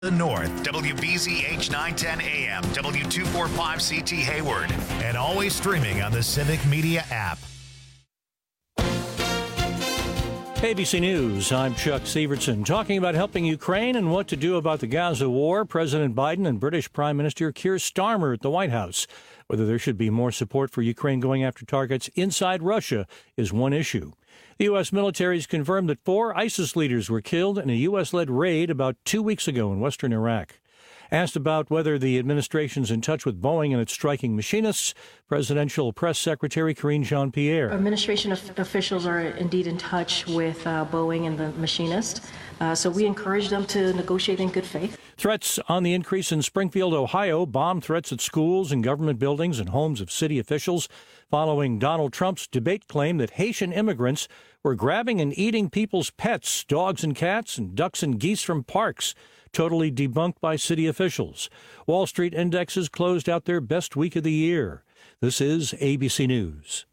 The North, WBZH 910 AM, W245CT Hayward, and always streaming on the Civic Media app. ABC News, I'm Chuck Severson, talking about helping Ukraine and what to do about the Gaza war. President Biden and British Prime Minister Keir Starmer at the White House. Whether there should be more support for Ukraine going after targets inside Russia is one issue. The U.S. military has confirmed that 4 ISIS leaders were killed in a U.S.-led raid about 2 weeks ago in western Iraq. Asked about whether the administration's in touch with Boeing and its striking machinists, Presidential Press Secretary Karine Jean-Pierre. Administration officials are indeed in touch with Boeing and the machinist, so we encourage them to negotiate in good faith. Threats on the increase in Springfield, Ohio, bomb threats at schools and government buildings and homes of city officials following Donald Trump's debate claim that Haitian immigrants were grabbing and eating people's pets, dogs and cats, and ducks and geese from parks. Totally debunked by city officials. Wall Street indexes closed out their best week of the year. This is ABC News.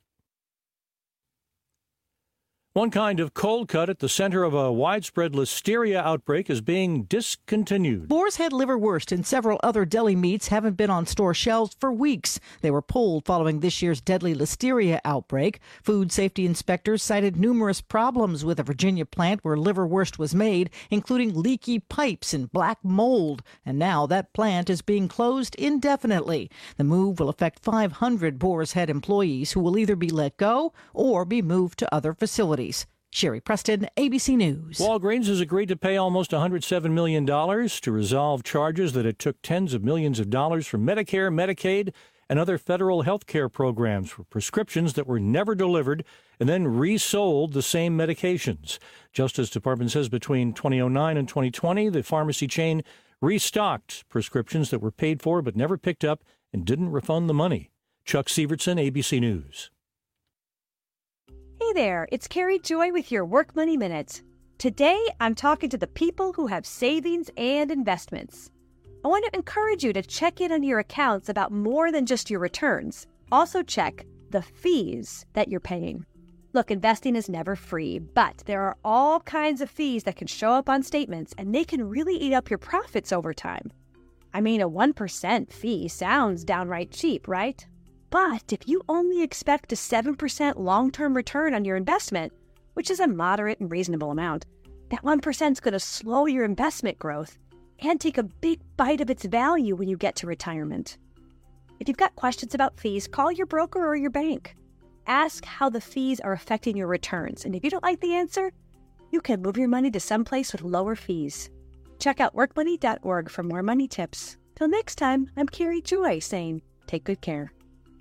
One kind of cold cut at the center of a widespread listeria outbreak is being discontinued. Boar's Head liverwurst and several other deli meats haven't been on store shelves for weeks. They were pulled following this year's deadly listeria outbreak. Food safety inspectors cited numerous problems with a Virginia plant where liverwurst was made, including leaky pipes and black mold. And now that plant is being closed indefinitely. The move will affect 500 Boar's Head employees who will either be let go or be moved to other facilities. Sherry Preston, ABC News. Walgreens has agreed to pay almost $107 million to resolve charges that it took tens of millions of dollars from Medicare, Medicaid, and other federal health care programs for prescriptions that were never delivered and then resold the same medications. Justice Department says between 2009 and 2020, the pharmacy chain restocked prescriptions that were paid for but never picked up and didn't refund the money. Chuck Severson, ABC News. Hey there, it's Carrie Joy with your Work Money Minute. Today, I'm talking to the people who have savings and investments. I want to encourage you to check in on your accounts about more than just your returns. Also check the fees that you're paying. Look, investing is never free, but there are all kinds of fees that can show up on statements, and they can really eat up your profits over time. I mean, a 1% fee sounds downright cheap, right? But if you only expect a 7% long-term return on your investment, which is a moderate and reasonable amount, that 1% is going to slow your investment growth and take a big bite of its value when you get to retirement. If you've got questions about fees, call your broker or your bank. Ask how the fees are affecting your returns, and if you don't like the answer, you can move your money to someplace with lower fees. Check out workmoney.org for more money tips. Till next time, I'm Carrie Joy saying, take good care.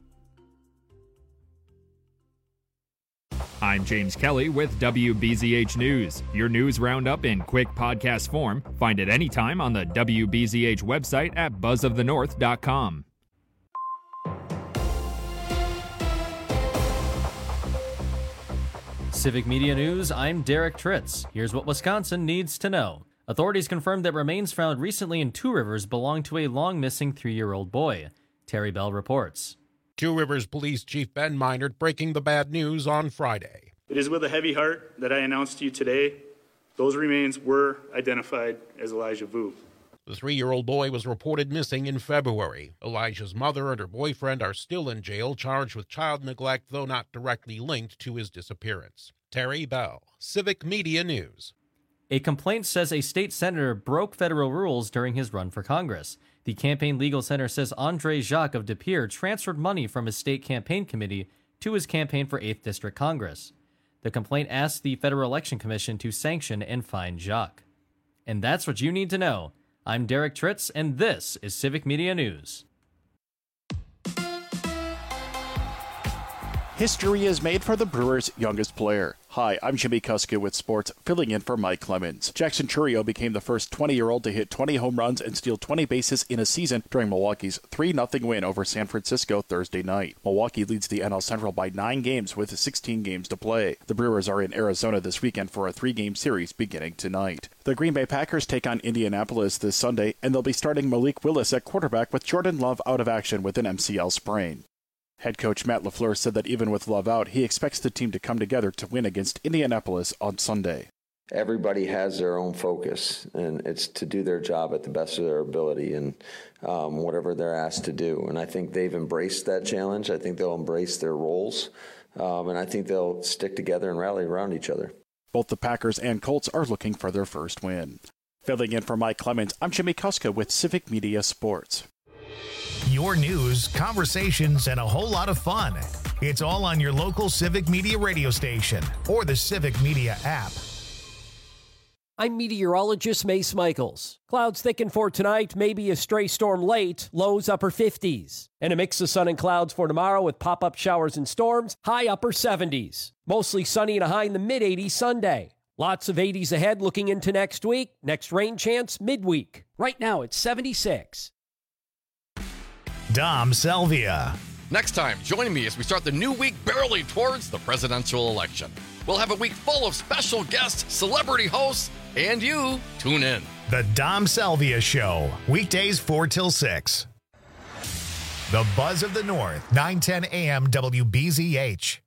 I'm James Kelly with WBZH News. Your news roundup in quick podcast form. Find it anytime on the WBZH website at buzzofthenorth.com. Civic Media News, I'm Derek Tritz. Here's what Wisconsin needs to know. Authorities confirmed that remains found recently in Two Rivers belong to a long-missing 3-year-old boy. Terry Bell reports. Two Rivers Police Chief Ben Meinert breaking the bad news on Friday. It is with a heavy heart that I announce to you today, those remains were identified as Elijah Vu. The 3-year-old boy was reported missing in February. Elijah's mother and her boyfriend are still in jail, charged with child neglect, though not directly linked to his disappearance. Terry Bell, Civic Media News. A complaint says a state senator broke federal rules during his run for Congress. The Campaign Legal Center says Andre Jacques of De Pere transferred money from his state campaign committee to his campaign for 8th District Congress. The complaint asks the Federal Election Commission to sanction and fine Jacques. And that's what you need to know. I'm Derek Tritz, and this is Civic Media News. History is made for the Brewers' youngest player. Hi, I'm Jimmy Kuska with sports, filling in for Mike Clemens. Jackson Chourio became the first 20-year-old to hit 20 home runs and steal 20 bases in a season during Milwaukee's 3-0 win over San Francisco Thursday night. Milwaukee leads the NL Central by 9 games with 16 games to play. The Brewers are in Arizona this weekend for a 3-game series beginning tonight. The Green Bay Packers take on Indianapolis this Sunday, and they'll be starting Malik Willis at quarterback with Jordan Love out of action with an MCL sprain. Head coach Matt LaFleur said that even with Love out, he expects the team to come together to win against Indianapolis on Sunday. everybody has their own focus, and it's to do their job at the best of their ability and whatever they're asked to do. And I think they've embraced that challenge. I think they'll embrace their roles, and I think they'll stick together and rally around each other. Both the Packers and Colts are looking for their first win. Filling in for Mike Clemens, I'm Jimmy Kuska with Civic Media Sports. Your news, conversations, and a whole lot of fun. It's all on your local Civic Media radio station or the Civic Media app. I'm meteorologist Mace Michaels. Clouds thicken for tonight, maybe a stray storm late, lows upper 50s. And a mix of sun and clouds for tomorrow with pop-up showers and storms, high upper 70s. Mostly sunny and a high in the mid-80s Sunday. Lots of 80s ahead looking into next week. Next rain chance midweek. Right now it's 76. Dom Salvia. Next time, join me as we start the new week barreling towards the presidential election. We'll have a week full of special guests, celebrity hosts, and you. Tune in. The Dom Salvia Show, weekdays 4 till 6. The Buzz of the North, 9:10 a.m. WBZH.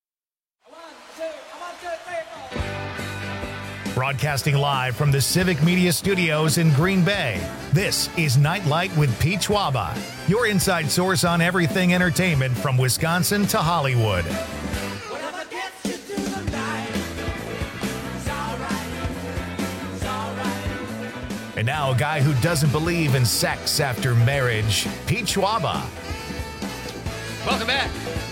Broadcasting live from the Civic Media Studios in Green Bay, this is Nightlight with Pete Schwaba, your inside source on everything entertainment from Wisconsin to Hollywood. And now a guy who doesn't believe in sex after marriage, Pete Schwaba. Welcome back.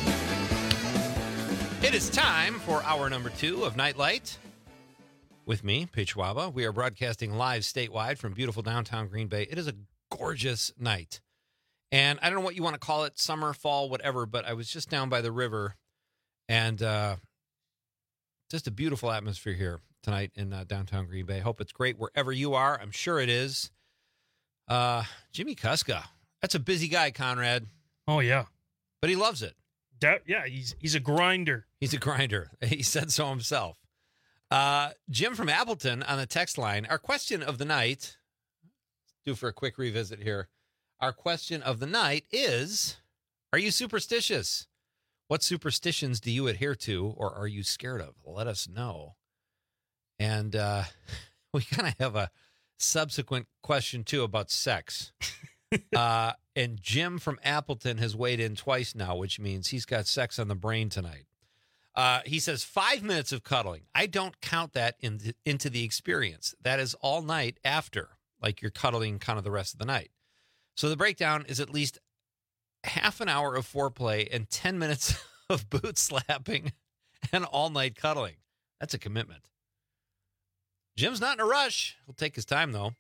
It is time for hour number 2 of Nightlight. With me, Pete Schwaba. We are broadcasting live statewide from beautiful downtown Green Bay. It is a gorgeous night. And I don't know what you want to call it, summer, fall, whatever, but I was just down by the river, and just a beautiful atmosphere here tonight in downtown Green Bay. Hope it's great wherever you are. I'm sure it is. Jimmy Kuska. That's a busy guy, Conrad. Oh, yeah. But he loves it. Yeah, he's a grinder. He's a grinder. He said so himself. Jim from Appleton on the text line. Our question of the night, due for a quick revisit here. Our question of the night is, are you superstitious? What superstitions do you adhere to or are you scared of? Let us know. And we kind of have a subsequent question, too, about sex. And Jim from Appleton has weighed in twice now, which means he's got sex on the brain tonight. He says 5 minutes of cuddling. I don't count that into the experience. That is all night after, like you're cuddling kind of the rest of the night. So the breakdown is at least half an hour of foreplay and 10 minutes of boot slapping and all night cuddling. That's a commitment. Jim's not in a rush. He'll take his time, though.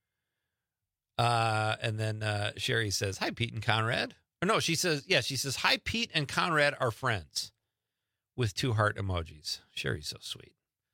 And then Sherry says, hi, Pete and Conrad. Or no, she says, hi, Pete and Conrad are friends. With 2 heart emojis. Sherry's so sweet.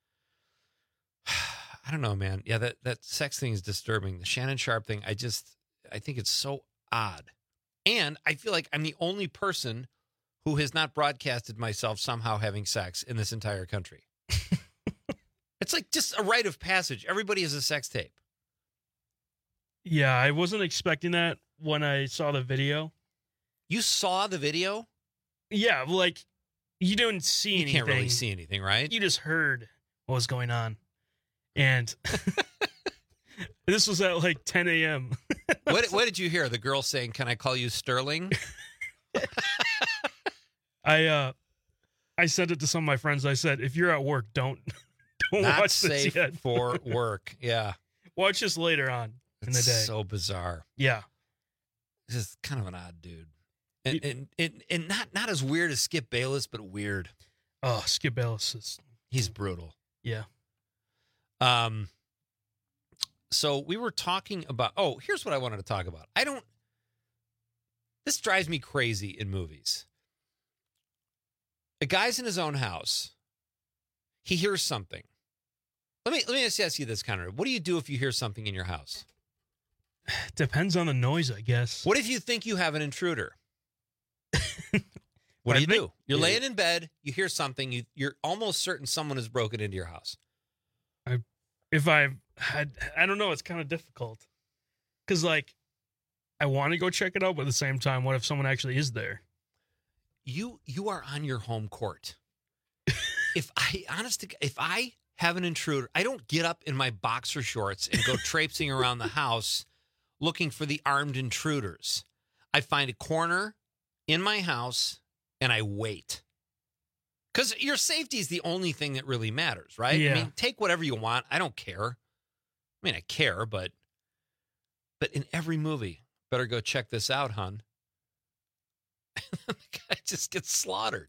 I don't know, man. Yeah, that sex thing is disturbing. The Shannon Sharpe thing, I think it's so odd. And I feel like I'm the only person who has not broadcasted myself somehow having sex in this entire country. It's like just a rite of passage. Everybody has a sex tape. Yeah, I wasn't expecting that when I saw the video. You saw the video? Yeah, like... You didn't see anything. You can't really see anything, right? You just heard what was going on. And this was at like 10 a.m. What did you hear? The girl saying, can I call you Sterling? I said it to some of my friends. I said, if you're at work, don't Not watch this safe yet. for work. Yeah. Watch this later on in the day. So bizarre. Yeah. This is kind of an odd dude. And not as weird as Skip Bayless, but weird. Oh, Skip Bayless he's brutal. Yeah. So we were talking about, here's what I wanted to talk about. This drives me crazy in movies. A guy's in his own house. He hears something. Let me just ask you this, Conrad. What do you do if you hear something in your house? Depends on the noise, I guess. What if you think you have an intruder? What do you do? You're laying in bed, you hear something, you're almost certain someone has broken into your house. I don't know, it's kind of difficult. Because, like, I want to go check it out, but at the same time, what if someone actually is there? You are on your home court. If I have an intruder. I don't get up in my boxer shorts and go traipsing around the house looking for the armed intruders. I find a corner in my house and I wait. Because your safety is the only thing that really matters, right? Yeah. I mean, take whatever you want. I don't care. I mean, I care, but in every movie, better go check this out, hun. The guy just gets slaughtered.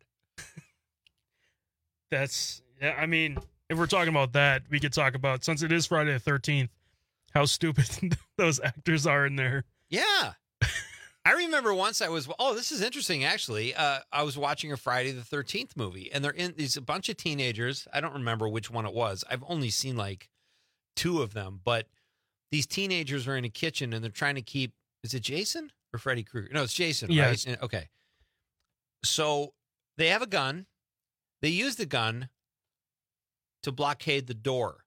I mean, if we're talking about that, we could talk about, since it is Friday the 13th, how stupid those actors are in there. Yeah. I remember once this is interesting, actually. I was watching a Friday the 13th movie, and there's a bunch of teenagers. I don't remember which one it was. I've only seen like 2 of them, but these teenagers are in a kitchen, and they're trying to keep, is it Jason or Freddy Krueger? No, it's Jason, yes. Right? Okay. So they have a gun. They use the gun to blockade the door.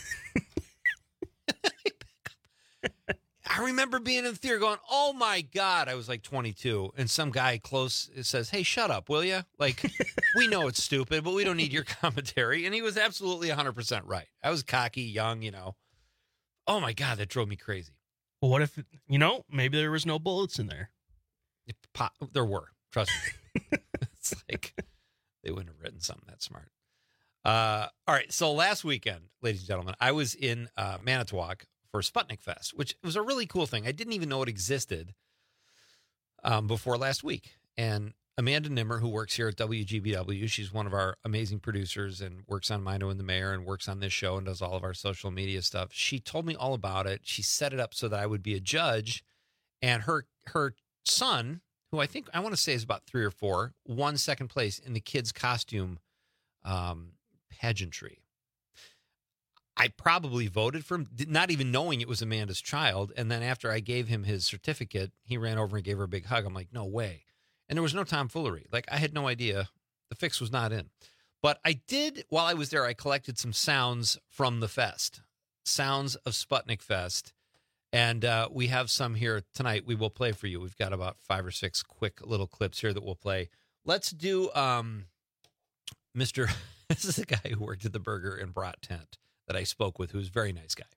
I remember being in the theater going, oh, my God. I was like 22. And some guy close says, hey, shut up, will you? Like, we know it's stupid, but we don't need your commentary. And he was absolutely 100% right. I was cocky, young, Oh, my God, that drove me crazy. Well, what if, maybe there was no bullets in there? There were. Trust me. It's like they wouldn't have written something that smart. All right. So last weekend, ladies and gentlemen, I was in Manitowoc for Sputnik Fest, which was a really cool thing. I didn't even know it existed before last week. And Amanda Nimmer, who works here at WGBW, she's one of our amazing producers and works on Mino and the Mayor and works on this show and does all of our social media stuff. She told me all about it. She set it up so that I would be a judge. And her son, who I think I want to say is about 3 or 4, won second place in the kids' costume pageantry. I probably voted for him, not even knowing it was Amanda's child. And then after I gave him his certificate, he ran over and gave her a big hug. I'm like, no way. And there was no tomfoolery. Like, I had no idea. The fix was not in. But I did, while I was there, I collected some sounds from the fest, sounds of Sputnik Fest. And we have some here tonight we will play for you. We've got about 5 or 6 quick little clips here that we'll play. Let's do Mr. This is a guy who worked at the Burger and Brat tent that I spoke with, who's a very nice guy.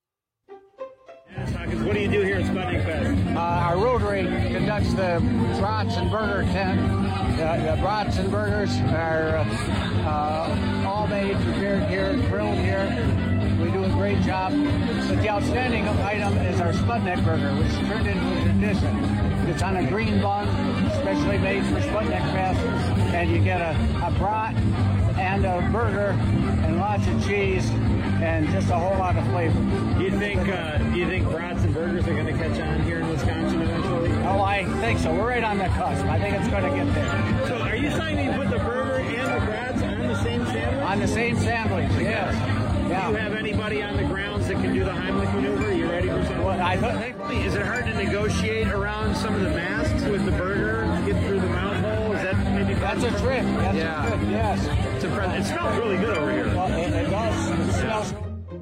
What do you do here at Sputnik Fest? Our Rotary conducts the Brats and Burger tent. The Brats and Burgers are all made, prepared here, grilled here. We do a great job. But the outstanding item is our Sputnik Burger, which turned into a tradition. It's on a green bun, specially made for Sputnik Fest, and you get a brat and a burger and lots of cheese and just a whole lot of flavor. Do you think brats and burgers are going to catch on here in Wisconsin eventually? Oh, I think so. We're right on the cusp. I think it's going to get there. So are you saying you put the burger and the brats on the same sandwich? On the same sandwich, yes. Yeah. Do you have anybody on the grounds that can do the Heimlich maneuver? Are you ready for something? Well, I think. Is it hard to negotiate around some of the masks with the burger to get through the mouth hole? Is that maybe? That's a trick. That's a trick, yes. It smells really good over here. Well, it does. It smells.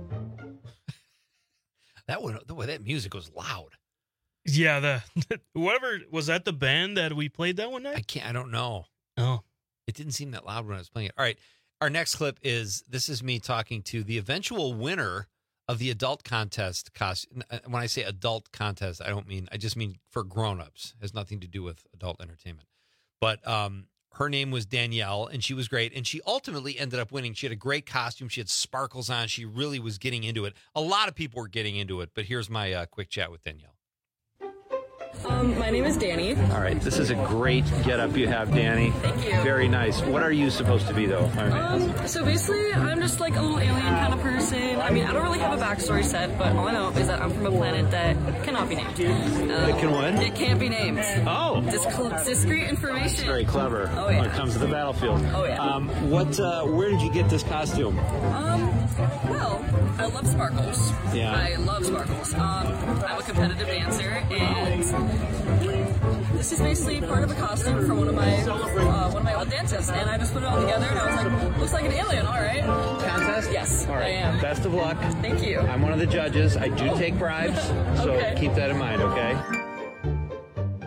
That music was loud. Yeah, whoever was that the band that we played that one night? I don't know. Oh, it didn't seem that loud when I was playing it. All right, our next clip is me talking to the eventual winner of the adult contest. When I say adult contest, I just mean for grown-ups. It has nothing to do with adult entertainment. But her name was Danielle, and she was great. And she ultimately ended up winning. She had a great costume. She had sparkles on. She really was getting into it. A lot of people were getting into it. But here's my quick chat with Danielle. My name is Danny. All right, this is a great getup you have, Danny. Thank you. Very nice. What are you supposed to be, though? So basically, I'm just like a little alien kind of person. I mean, I don't really have a backstory set, but all I know is that I'm from a planet that cannot be named. It can what? It can't be named. Oh. Discreet information. That's very clever. Oh, yeah. When it comes to the battlefield. Oh, yeah. Where did you get this costume? Well, I love sparkles. Yeah. I love sparkles. I'm a competitive dancer, and this is basically part of a costume for one of my old dances, and I just put it all together, and I was like, looks like an alien, all right. Contest? Yes, all right. I am. Best of luck. Thank you. I'm one of the judges. I do take bribes, so Okay. keep that in mind, okay?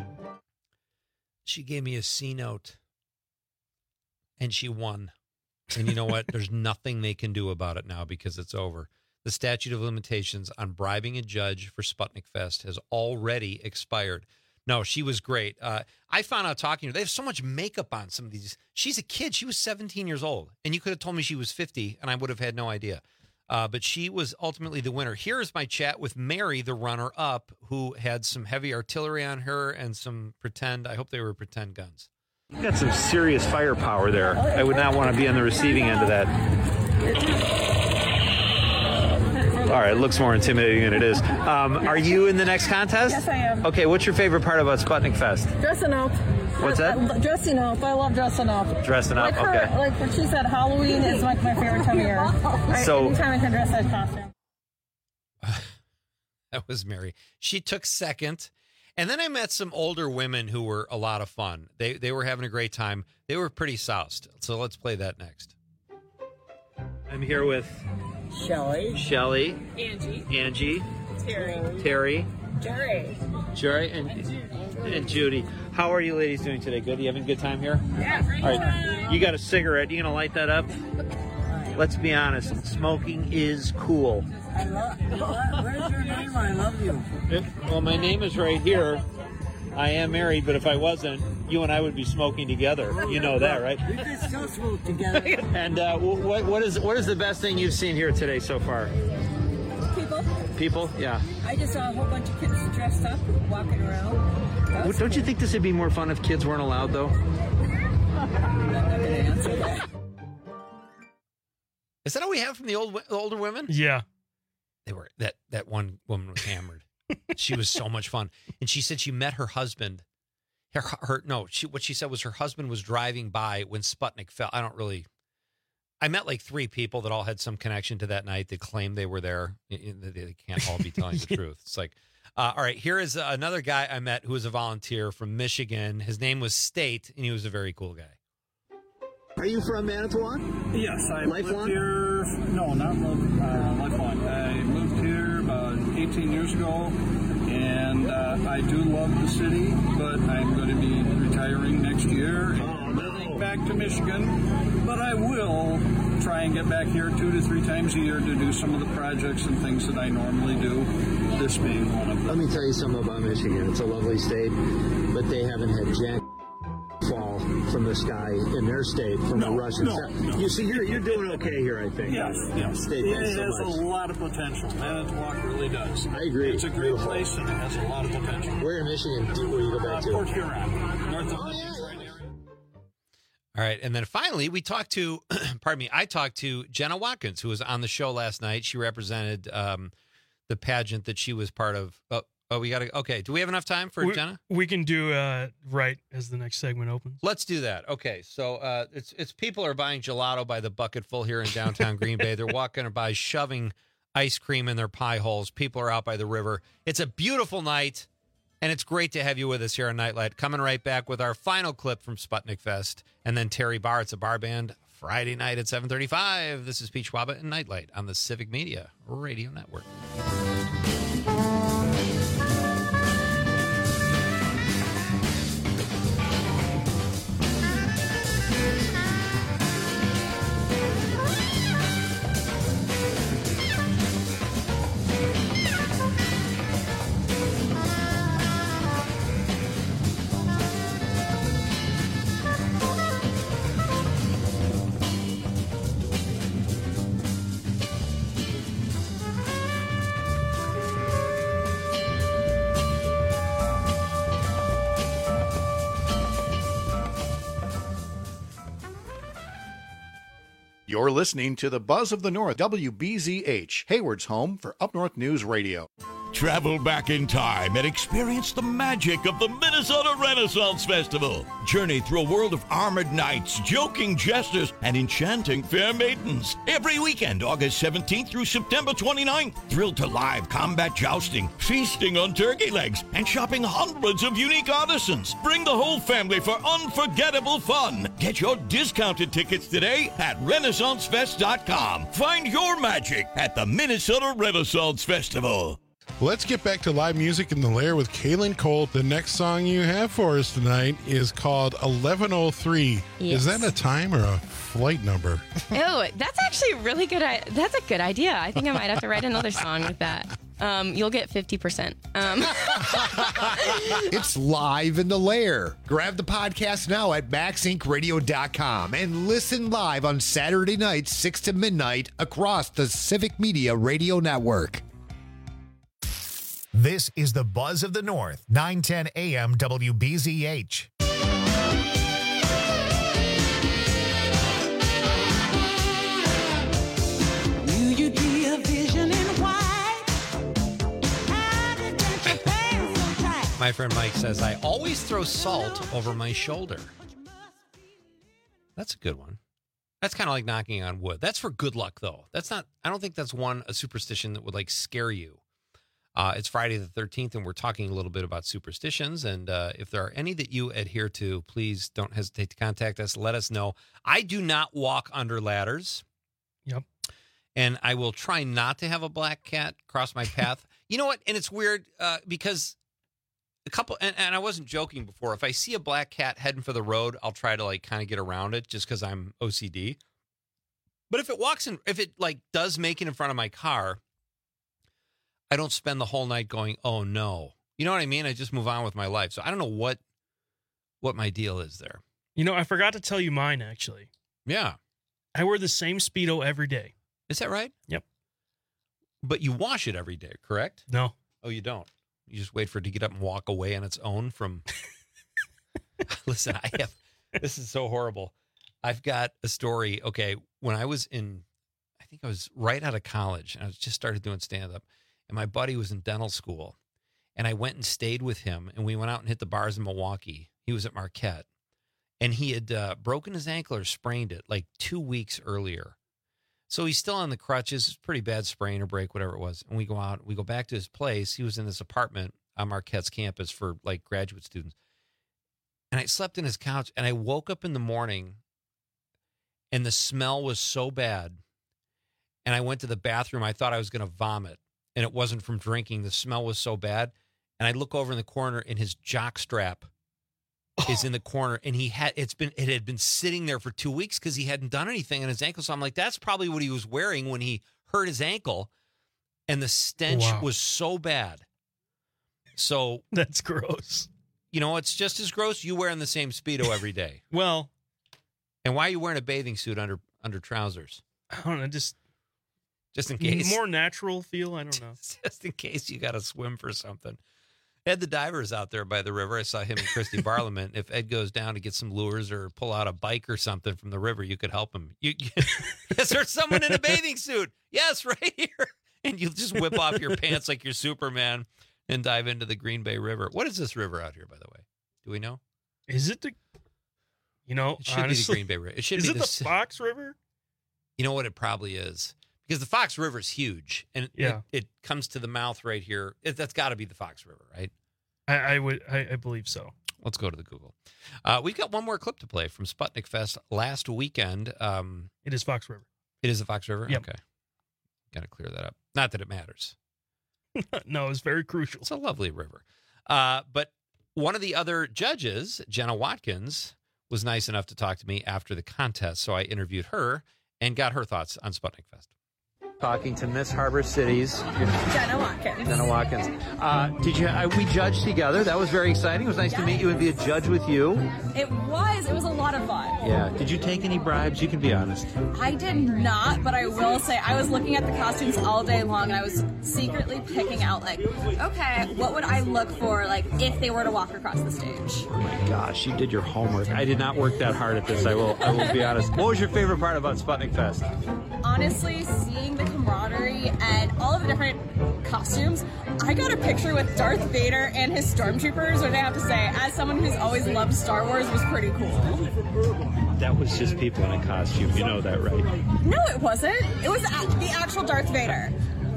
She gave me a C note, and she won. And you know what? There's nothing they can do about it now because it's over. The statute of limitations on bribing a judge for Sputnik Fest has already expired. No, she was great. I found out talking to her, they have so much makeup on some of these. She's a kid. She was 17 years old. And you could have told me she was 50, and I would have had no idea. But she was ultimately the winner. Here is my chat with Mary, the runner-up, who had some heavy artillery on her and some I hope they were pretend guns. You got some serious firepower there. I would not want to be on the receiving end of that. All right, it looks more intimidating than it is. Are you in the next contest? Yes, I am. Okay, what's your favorite part about Sputnik Fest? Dressing up. What's that? Dressing up. I love dressing up. Dressing up, okay. Like what she said, Halloween is like my favorite time of year. Anytime I can dress that costume. That was Mary. She took second. And then I met some older women who were a lot of fun. They were having a great time. They were pretty soused. So let's play that next. I'm here with Shelly, Angie, Terry, Jerry, and Judy. How are you ladies doing today? Good? You having a good time here? Yeah, great. All right. You got a cigarette. You gonna light that up? Let's be honest. Smoking is cool. Where's your name? I love you. Well, my name is right here. I am married, but if I wasn't, you and I would be smoking together. You know that, right? We could still smoke together. And what is the best thing you've seen here today so far? People? Yeah. I just saw a whole bunch of kids dressed up, walking around. Don't you think this would be more fun if kids weren't allowed, though? I'm not going to answer that. Is that all we have from the older women? Yeah. They were that one woman was hammered. She was so much fun. And she said she met her husband. What she said was her husband was driving by when Sputnik fell. I met like 3 people that all had some connection to that night that claimed they were there. They can't all be telling the truth. It's like, all right, here is another guy I met who was a volunteer from Michigan. His name was State, and he was a very cool guy. Are you from Manitowoc? Yes, I Lifelong? lived here. No, not Lifelong. I moved here about 18 years ago, and I do love the city, but I'm going to be retiring next year and moving back to Michigan. But I will try and get back here 2 to 3 times a year to do some of the projects and things that I normally do, this being one of them. Let me tell you something about Michigan. It's a lovely state, but they haven't had jack fall from the sky in their state from the Russians. No. You see, you're doing okay here, I think. Yes. It has a lot of potential. Manitowoc really does. I agree. It's a great place, and it has a lot of potential. Where in Michigan will you go back to? Port Huron, north of the Detroit area. All right, and then finally we talked to, I talked to Jenna Watkins, who was on the show last night. She represented the pageant that she was part of. Okay. Do we have enough time for Jenna? We can do right as the next segment opens. Let's do that. Okay, so it's people are buying gelato by the bucketful here in downtown Green Bay. They're walking by shoving ice cream in their pie holes. People are out by the river. It's a beautiful night, and it's great to have you with us here on Nightlight. Coming right back with our final clip from Sputnik Fest, and then Terry Barr. It's a bar band Friday night at 7:35. This is Pete Schwaba and Nightlight on the Civic Media Radio Network. You're listening to the Buzz of the North, WBZH, Hayward's home for Up North News Radio. Travel back in time and experience the magic of the Minnesota Renaissance Festival. Journey through a world of armored knights, joking jesters, and enchanting fair maidens. Every weekend, August 17th through September 29th. Thrill to live combat jousting, feasting on turkey legs, and shopping hundreds of unique artisans. Bring the whole family for unforgettable fun. Get your discounted tickets today at RenaissanceFest.com. Find your magic at the Minnesota Renaissance Festival. Let's get back to live music in the Lair with Kaylin Cole. The next song you have for us tonight is called 1103. Yes. Is that a time or a flight number? Oh, that's actually really good. That's a good idea. I think I might have to write another song with that. You'll get 50%. It's live in the Lair. Grab the podcast now at MaxIncRadio.com and listen live on Saturday nights, 6 to midnight, across the Civic Media Radio Network. This is the Buzz of the North, 910 AM WBZH. My friend Mike says, I always throw salt over my shoulder. That's a good one. That's kind of like knocking on wood. That's for good luck, though. That's not, I don't think that's a superstition that would like scare you. It's Friday the 13th, and we're talking a little bit about superstitions. And if there are any that you adhere to, please don't hesitate to contact us. Let us know. I do not walk under ladders. Yep. And I will try not to have a black cat cross my path. You know what? And it's weird because and I wasn't joking before. If I see a black cat heading for the road, I'll try to like kind of get around it just because I'm OCD. But if it does make it in front of my car, I don't spend the whole night going, oh no. You know what I mean? I just move on with my life. So I don't know what my deal is there. You know, I forgot to tell you mine, actually. Yeah. I wear the same Speedo every day. Is that right? Yep. But you wash it every day, correct? No. Oh, you don't? You just wait for it to get up and walk away on its own from... Listen, this is so horrible. I've got a story. Okay, when I was I think I was right out of college, and I just started doing stand-up, and my buddy was in dental school, and I went and stayed with him, and we went out and hit the bars in Milwaukee. He was at Marquette, and he had broken his ankle or sprained it like 2 weeks earlier. So he's still on the crutches. It's a pretty bad sprain or break, whatever it was. And we go back to his place. He was in this apartment on Marquette's campus for like graduate students. And I slept in his couch, and I woke up in the morning, and the smell was so bad. And I went to the bathroom. I thought I was going to vomit, and it wasn't from drinking. The smell was so bad. And I look over in the corner, and his jock strap is in the corner, and it had been sitting there for 2 weeks because he hadn't done anything on his ankle. So I'm like, that's probably what he was wearing when he hurt his ankle, and the stench was so bad. So that's gross. You know, it's just as gross. You wearing the same Speedo every day. Well, and why are you wearing a bathing suit under trousers? I don't know, just in case. More natural feel. I don't know. Just in case you got to swim for something. Ed the diver's out there by the river. I saw him and Christy Barliman. If Ed goes down to get some lures or pull out a bike or something from the river, you could help him. Is there someone in a bathing suit? Yes, right here. And you just whip off your pants like you're Superman and dive into the Green Bay River. What is this river out here, by the way? Do we know? Is it the? You know, it should honestly, be the Green Bay River. It should is be it the Fox River? You know what? It probably is. Because the Fox River is huge, and it comes to the mouth right here. That's got to be the Fox River, right? I believe so. Let's go to the Google. We've got one more clip to play from Sputnik Fest last weekend. It is Fox River. It is the Fox River? Yep. Okay. Got to clear that up. Not that it matters. No, it's very crucial. It's a lovely river. But one of the other judges, Jenna Watkins, was nice enough to talk to me after the contest. So I interviewed her and got her thoughts on Sputnik Fest. Talking to Miss Harbor Cities. Jenna Watkins. Jenna Watkins. We judged together. That was very exciting. It was nice to meet you and be a judge with you. It was a lot of fun. Yeah. Did you take any bribes? You can be honest. I did not, but I will say I was looking at the costumes all day long, and I was secretly picking out, like, okay, what would I look for, like, if they were to walk across the stage? Oh my gosh, you did your homework. I did not work that hard at this. I will be honest. What was your favorite part about Sputnik Fest? Honestly, seeing the camaraderie and all of the different costumes. I got a picture with Darth Vader and his stormtroopers, which I have to say, as someone who's always loved Star Wars, was pretty cool. That was just people in a costume. You know that, right? No, it wasn't. It was the actual Darth Vader.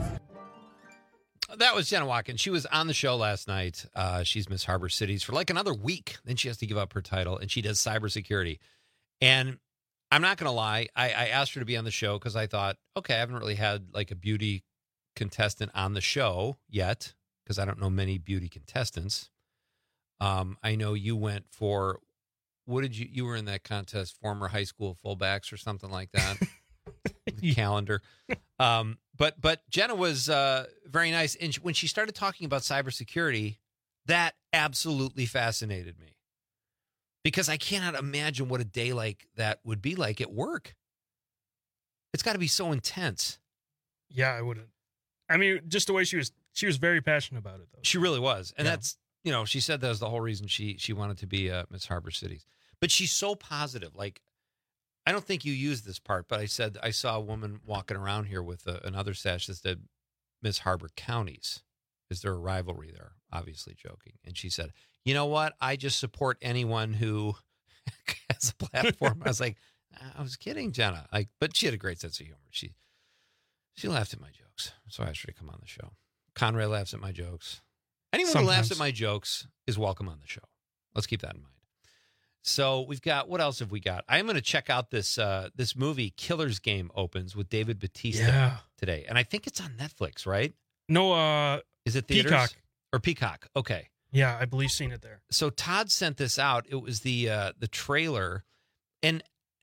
That was Jenna Watkins. She was on the show last night. She's Miss Harbor Cities for like another week. Then she has to give up her title, and she does cybersecurity. And I'm not going to lie. I asked her to be on the show because I thought, okay, I haven't really had like a beauty contestant on the show yet, because I don't know many beauty contestants. I know you went for, what did you were in that contest, former high school fullbacks or something like that. Calendar. But Jenna was very nice. And when she started talking about cybersecurity, that absolutely fascinated me. Because I cannot imagine what a day like that would be like at work. It's got to be so intense. Yeah, I wouldn't. I mean, just the way she was very passionate about it, though. She really was. And that's, she said that was the whole reason she wanted to be Miss Harbor Cities. But she's so positive. Like, I don't think you used this part, but I said I saw a woman walking around here with another sash that said Miss Harbor Counties. Is there a rivalry there? Obviously joking. And she said, you know what? I just support anyone who has a platform. I was like, I was kidding, Jenna. But she had a great sense of humor. She laughed at my jokes. So I asked her to come on the show. Conrad laughs at my jokes. Anyone who laughs at my jokes is welcome on the show. Let's keep that in mind. So we've got, what else have we got? I'm going to check out this movie, Killer's Game, opens with David Bautista today. And I think it's on Netflix, right? No, is it theaters? Peacock. Or Peacock. Okay. Yeah, I believe seen it there. So Todd sent this out. It was the trailer. And,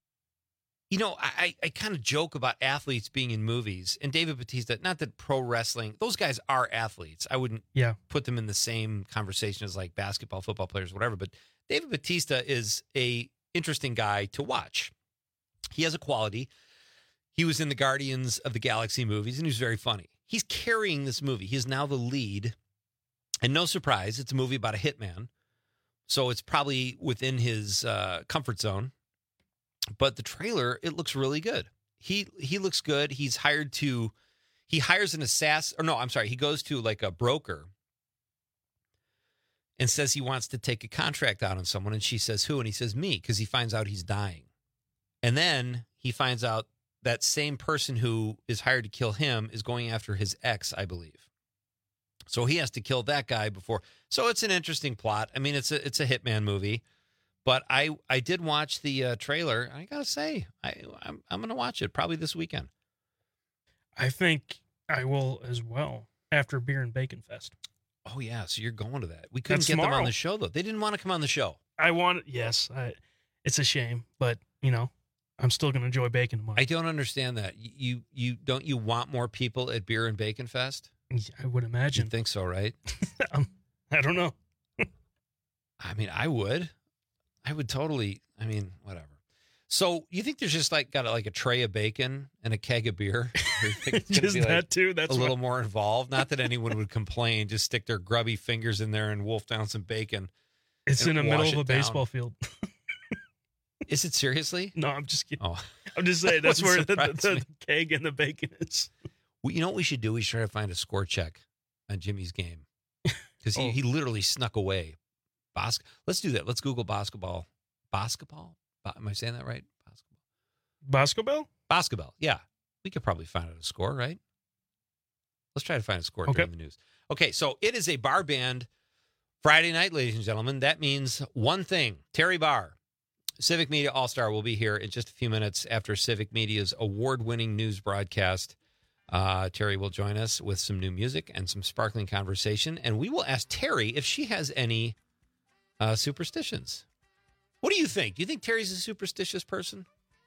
I kind of joke about athletes being in movies. And David Bautista, not that pro wrestling, those guys are athletes. I wouldn't put them in the same conversation as like basketball, football players, whatever. But David Bautista is a interesting guy to watch. He has a quality. He was in the Guardians of the Galaxy movies, and he was very funny. He's carrying this movie. He is now the lead. And no surprise, it's a movie about a hitman. So it's probably within his comfort zone. But the trailer, it looks really good. He looks good. He hires an assassin. Or no, I'm sorry. He goes to like a broker and says he wants to take a contract out on someone. And she says, who? And he says, me, because he finds out he's dying. And then he finds out that same person who is hired to kill him is going after his ex, I believe. So he has to kill that guy before. So it's an interesting plot. I mean, it's a hitman movie. But I did watch the trailer. I got to say, I'm going to watch it probably this weekend. I think I will as well after Beer and Bacon Fest. Oh, yeah. So you're going to that. We couldn't get them on the show, though. They didn't want to come on the show. It's a shame, but, I'm still going to enjoy bacon tomorrow. I don't understand that. Don't you want more people at Beer and Bacon Fest? I would imagine. You think so, right? I don't know. I mean, I would totally, whatever. So you think there's just got a tray of bacon and a keg of beer? Just that too. That's a little more involved. Not that anyone would complain. Just stick their grubby fingers in there and wolf down some bacon. It's in the middle of a baseball field. Is it seriously? No, I'm just kidding. Oh. I'm just saying that's where the keg and the bacon is. Well, you know what we should do? We should try to find a score check on Jimmy's game. Because he literally snuck away. Let's do that. Let's Google basketball. Basketball? Am I saying that right? Basketball? Basketball, yeah. We could probably find out a score, right? Let's try to find a score during the news. Okay, so it is a bar band Friday night, ladies and gentlemen. That means one thing. Terry Barr, Civic Media All-Star, will be here in just a few minutes after Civic Media's award-winning news broadcast. Terry will join us with some new music and some sparkling conversation, and we will ask Terry if she has any superstitions. What do you think? Do you think Terry's a superstitious person?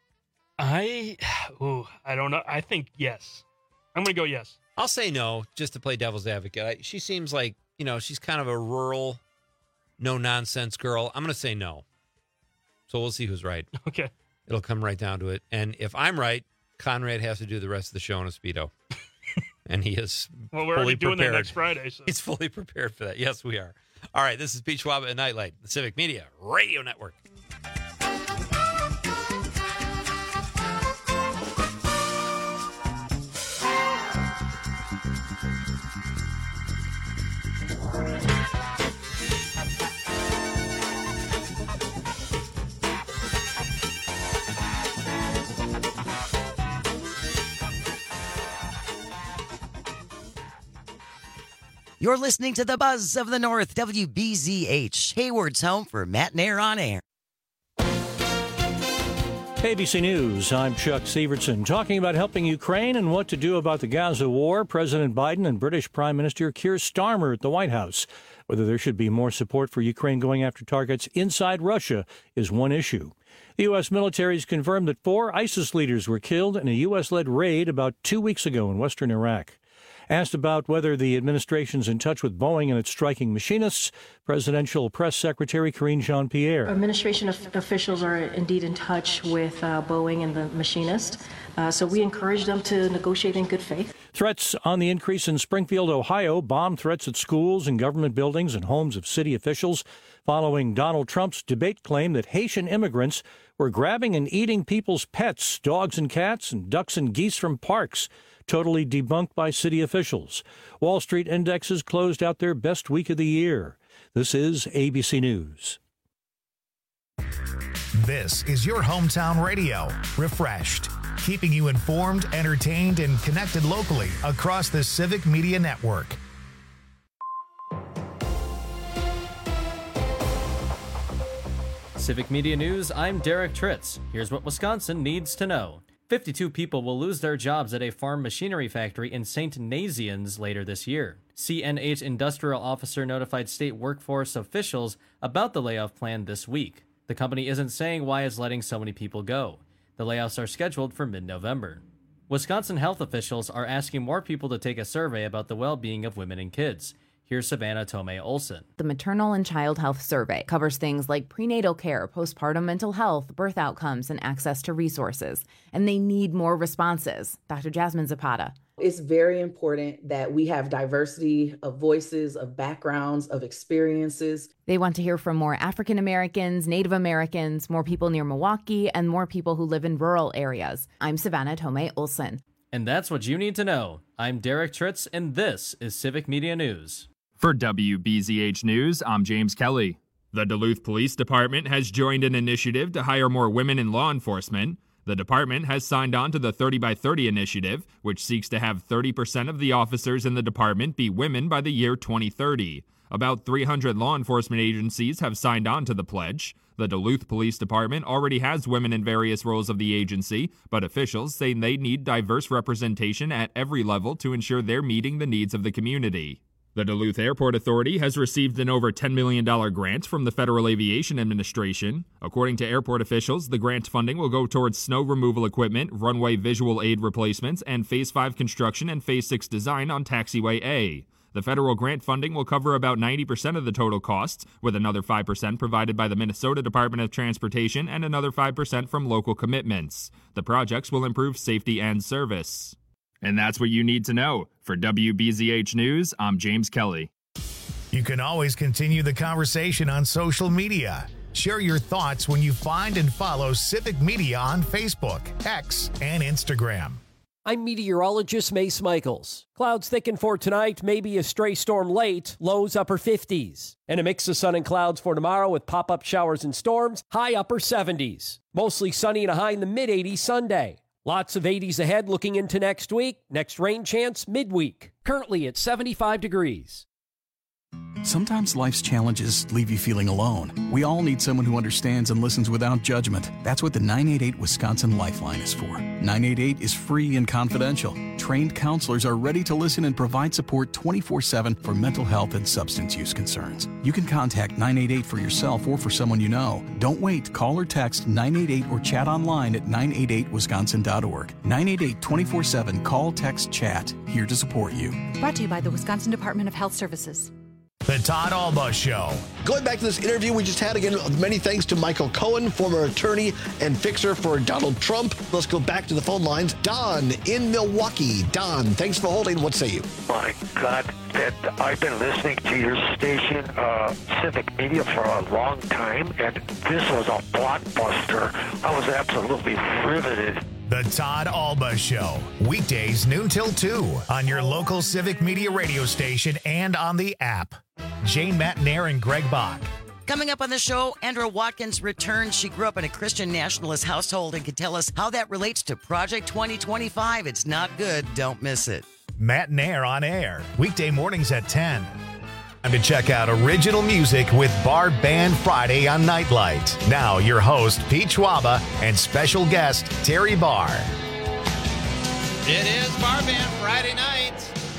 I don't know. I think yes. I'm going to go yes. I'll say no, just to play devil's advocate. She seems like, she's kind of a rural, no-nonsense girl. I'm going to say no. So we'll see who's right. Okay. It'll come right down to it. And if I'm right, Conrad has to do the rest of the show in a Speedo. And he is well, we're already doing that next Friday. So. He's fully prepared for that. Yes, we are. All right, this is Pete Schwab at Nightlight, the Civic Media Radio Network. You're listening to the Buzz of the North, WBZH, Hayward's home for Matt and Air on Air. ABC News, I'm Chuck Severson, talking about helping Ukraine and what to do about the Gaza war. President Biden and British Prime Minister Keir Starmer at the White House. Whether there should be more support for Ukraine going after targets inside Russia is one issue. The U.S. military has confirmed that 4 ISIS leaders were killed in a U.S.-led raid about 2 weeks ago in western Iraq. Asked about whether the administration's in touch with Boeing and its striking machinists, Presidential Press Secretary Karine Jean-Pierre. Administration officials are indeed in touch with Boeing and the machinist, so we encourage them to negotiate in good faith. Threats on the increase in Springfield, Ohio, bomb threats at schools and government buildings and homes of city officials following Donald Trump's debate claim that Haitian immigrants were grabbing and eating people's pets, dogs and cats, and ducks and geese from parks. Totally debunked by city officials. Wall Street indexes closed out their best week of the year. This is ABC News. This is your hometown radio, Refreshed, keeping you informed, entertained, and connected locally across the Civic Media Network. Civic Media News, I'm Derek Tritz. Here's what Wisconsin needs to know. 52 people will lose their jobs at a farm machinery factory in St. Nazianz later this year. CNH Industrial Officer notified state workforce officials about the layoff plan this week. The company isn't saying why it's letting so many people go. The layoffs are scheduled for mid-November. Wisconsin health officials are asking more people to take a survey about the well-being of women and kids. Here's Savannah Tomei Olson. The Maternal and Child Health Survey covers things like prenatal care, postpartum mental health, birth outcomes, and access to resources. And they need more responses. Dr. Jasmine Zapata. It's very important that we have diversity of voices, of backgrounds, of experiences. They want to hear from more African Americans, Native Americans, more people near Milwaukee, and more people who live in rural areas. I'm Savannah Tomei Olson. And that's what you need to know. I'm Derek Tritz, and this is Civic Media News. For WBZH News, I'm James Kelly. The Duluth Police Department has joined an initiative to hire more women in law enforcement. The department has signed on to the 30 by 30 initiative, which seeks to have 30% of the officers in the department be women by the year 2030. About 300 law enforcement agencies have signed on to the pledge. The Duluth Police Department already has women in various roles of the agency, but officials say they need diverse representation at every level to ensure they're meeting the needs of the community. The Duluth Airport Authority has received an over $10 million grant from the Federal Aviation Administration. According to airport officials, the grant funding will go towards snow removal equipment, runway visual aid replacements, and Phase 5 construction and Phase 6 design on Taxiway A. The federal grant funding will cover about 90% of the total costs, with another 5% provided by the Minnesota Department of Transportation and another 5% from local commitments. The projects will improve safety and service. And that's what you need to know. For WBZH News, I'm James Kelly. You can always continue the conversation on social media. Share your thoughts when you find and follow Civic Media on Facebook, X, and Instagram. I'm meteorologist Mace Michaels. Clouds thicken for tonight, maybe a stray storm late, lows upper 50s. And a mix of sun and clouds for tomorrow with pop-up showers and storms, high upper 70s. Mostly sunny and a high in the mid-80s Sunday. Lots of 80s ahead looking into next week. Next rain chance midweek. Currently at 75 degrees. Sometimes life's challenges leave you feeling alone. We all need someone who understands and listens without judgment. That's what the 988 Wisconsin Lifeline is for. 988 is free and confidential. Trained counselors are ready to listen and provide support 24/7 for mental health and substance use concerns. You can contact 988 for yourself or for someone you know. Don't wait. Call or text 988 or chat online at 988wisconsin.org. 988 24/7. Call, text, chat. Here to support you. Brought to you by the Wisconsin Department of Health Services. The Todd Alba Show. Going back to this interview we just had, again, many thanks to Michael Cohen, former attorney and fixer for Donald Trump. Let's go back to the phone lines. Don in Milwaukee. Don, thanks for holding. What say you? My God, that I've been listening to your station, Civic Media, for a long time, and this was a blockbuster. I was absolutely riveted. The Todd Alba Show. Weekdays noon till 2 on your local Civic Media radio station and on the app. Jane Matnair and Greg Bach. Coming up on the show, Andra Watkins returns. She grew up in a Christian nationalist household and can tell us how that relates to Project 2025. It's not good. Don't miss it. Matnair on air. Weekday mornings at 10. Time to check out original music with Bar Band Friday on Nightlight. Now, your host, Pete Schwaba, and special guest, Terry Barr. It is Bar Band Friday night.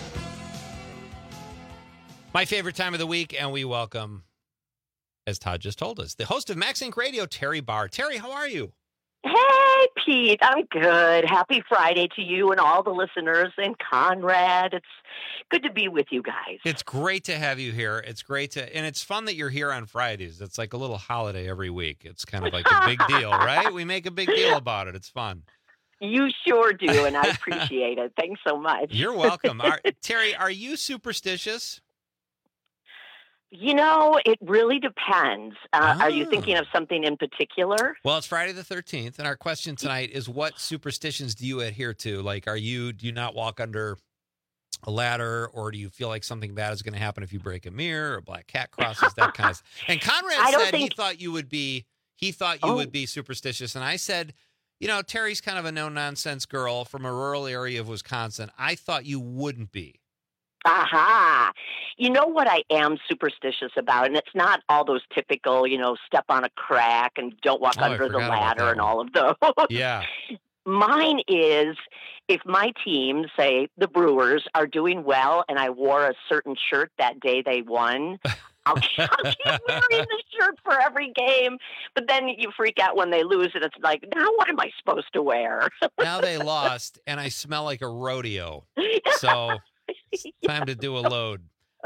My favorite time of the week, and we welcome, as Todd just told us, the host of Max Inc. Radio, Terry Barr. Terry, how are you? Hey, Pete. I'm good. Happy Friday to you and all the listeners and Conrad. It's good to be with you guys. It's great to have you here. It's great to, and it's fun that you're here on Fridays. It's like a little holiday every week. It's kind of like a big deal, right? We make a big deal about it. It's fun. You sure do, and I appreciate it. Thanks so much. You're welcome. Terry, are you superstitious? You know, it really depends. Are you thinking of something in particular? Well, it's Friday the 13th, and our question tonight is, what superstitions do you adhere to? Like, do you not walk under a ladder, or do you feel like something bad is going to happen if you break a mirror or a black cat crosses, that kind of stuff? And Conrad said he thought you would be superstitious, and I said, you know, Terry's kind of a no-nonsense girl from a rural area of Wisconsin. I thought you wouldn't be. Aha. You know what I am superstitious about, and it's not all those typical, you know, step on a crack and don't walk under the ladder and all of those. Yeah. Mine is if my team, say the Brewers, are doing well and I wore a certain shirt that day they won, I'll keep wearing the shirt for every game. But then you freak out when they lose, and it's like, now what am I supposed to wear? Now they lost, and I smell like a rodeo. So it's time to do a load.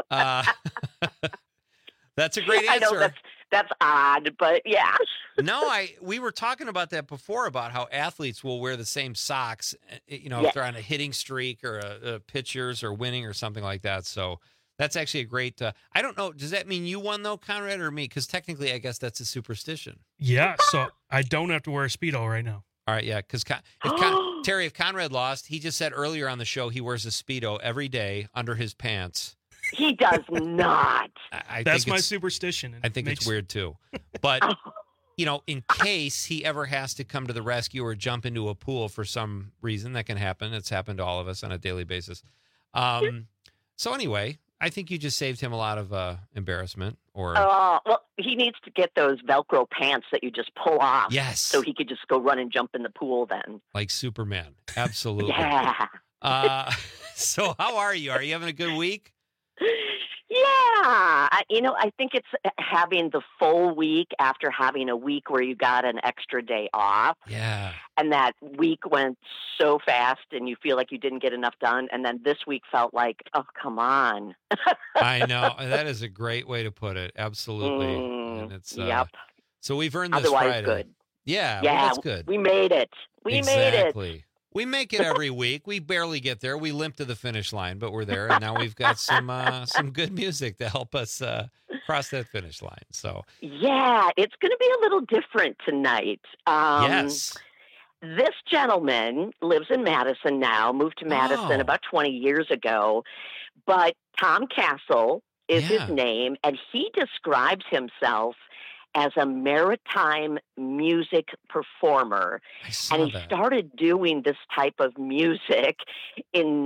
That's a great answer. I know that's odd, but yeah. No, we were talking about that before, about how athletes will wear the same socks, you know, if they're on a hitting streak or a pitchers or winning or something like that. So that's actually a great, I don't know, does that mean you won though, Conrad, or me? Because technically, I guess that's a superstition. Yeah, so I don't have to wear a Speedo right now. All right, yeah, because Terry, if Conrad lost, he just said earlier on the show he wears a Speedo every day under his pants. He does not. That's my superstition. I think it's weird too. But, you know, in case he ever has to come to the rescue or jump into a pool for some reason, that can happen. It's happened to all of us on a daily basis. So anyway, I think you just saved him a lot of embarrassment. Well, he needs to get those Velcro pants that you just pull off. Yes. So he could just go run and jump in the pool then. Like Superman. Absolutely. Yeah. So how are you? Are you having a good week? Yeah. I think it's having the full week after having a week where you got an extra day off. Yeah. And that week went so fast and you feel like you didn't get enough done. And then this week felt like, oh, come on. I know. That is a great way to put it. Absolutely. And it's, yep. So we've earned this Otherwise Friday. Good. Yeah. Yeah. Well, that's good. We made it. We made it. We make it every week. We barely get there. We limp to the finish line, but we're there. And now we've got some good music to help us cross that finish line. So yeah, it's going to be a little different tonight. Yes. This gentleman lives in Madison now, moved to Madison about 20 years ago. But Tom Castle is his name, and he describes himself as a maritime music performer. And he started doing this type of music in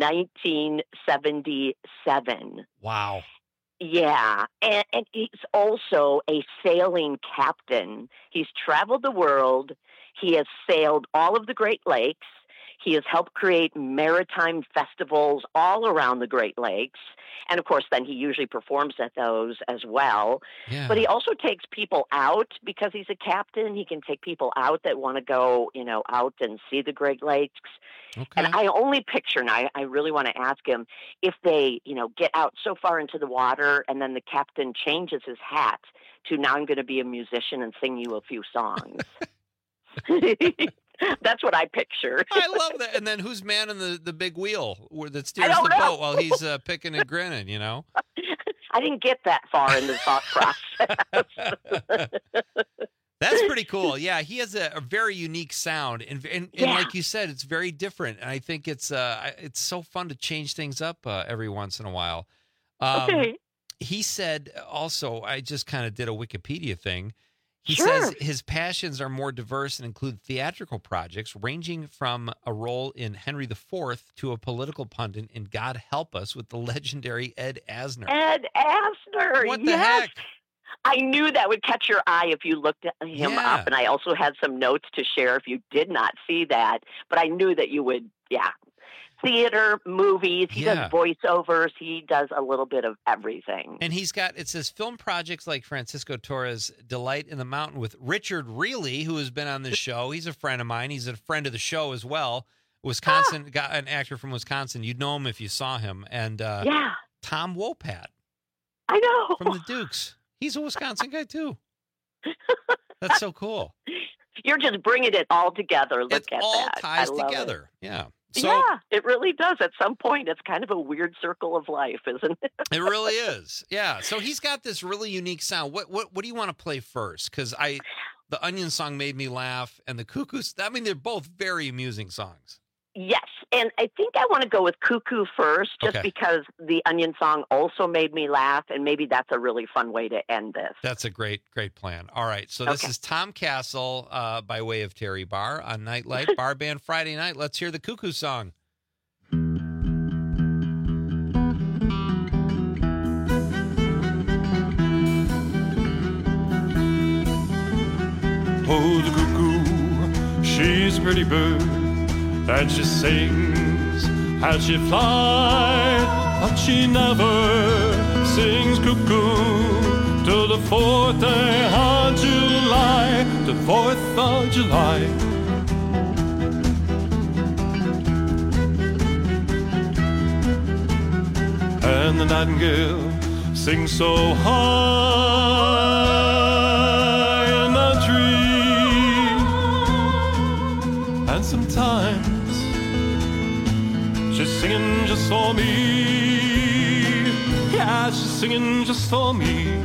1977. Wow. Yeah. And he's also a sailing captain. He's traveled the world. He has sailed all of the Great Lakes. He has helped create maritime festivals all around the Great Lakes. And, of course, then he usually performs at those as well. Yeah. But he also takes people out because he's a captain. He can take people out that want to go, out and see the Great Lakes. Okay. And I only picture, and I really want to ask him, if they, get out so far into the water and then the captain changes his hat to, now I'm going to be a musician and sing you a few songs. That's what I picture. I love that. And then who's manning the big wheel that steers the boat while he's picking and grinning, I didn't get that far in the thought process. That's pretty cool. Yeah, he has a very unique sound. And like you said, it's very different. And I think it's so fun to change things up every once in a while. Okay. He said also, I just kind of did a Wikipedia thing. He says his passions are more diverse and include theatrical projects ranging from a role in Henry IV to a political pundit in God Help Us with the legendary Ed Asner. Ed Asner. What the heck? I knew that would catch your eye if you looked him up. And I also had some notes to share if you did not see that. But I knew that you would, Theater, movies, he does voiceovers, he does a little bit of everything. And he's got, it says, film projects like Francisco Torres' Delight in the Mountain with Richard Reilly, who has been on this show. He's a friend of mine. He's a friend of the show as well. Wisconsin, got an actor from Wisconsin. You'd know him if you saw him. And Tom Wopat. I know. From the Dukes. He's a Wisconsin guy, too. That's so cool. You're just bringing it all together. Look at that. It all ties together. Yeah. So, yeah, it really does. At some point, it's kind of a weird circle of life, isn't it? It really is. Yeah. So he's got this really unique sound. What do you want to play first? Because the Onion song made me laugh, and the Cuckoos. I mean, they're both very amusing songs. Yes, and I think I want to go with Cuckoo first, just because the Onion song also made me laugh, and maybe that's a really fun way to end this. That's a great plan. All right, so this is Tom Castle by way of Terry Barr on Nightlight Bar Band Friday night. Let's hear the Cuckoo song. Oh, the cuckoo, she's a pretty bird. And she sings and she flies, but she never sings cuckoo till the 4th day of July, the 4th of July. And the nightingale sings so high in the tree, and sometimes she's singing just for me. Yeah, she's singing just for me.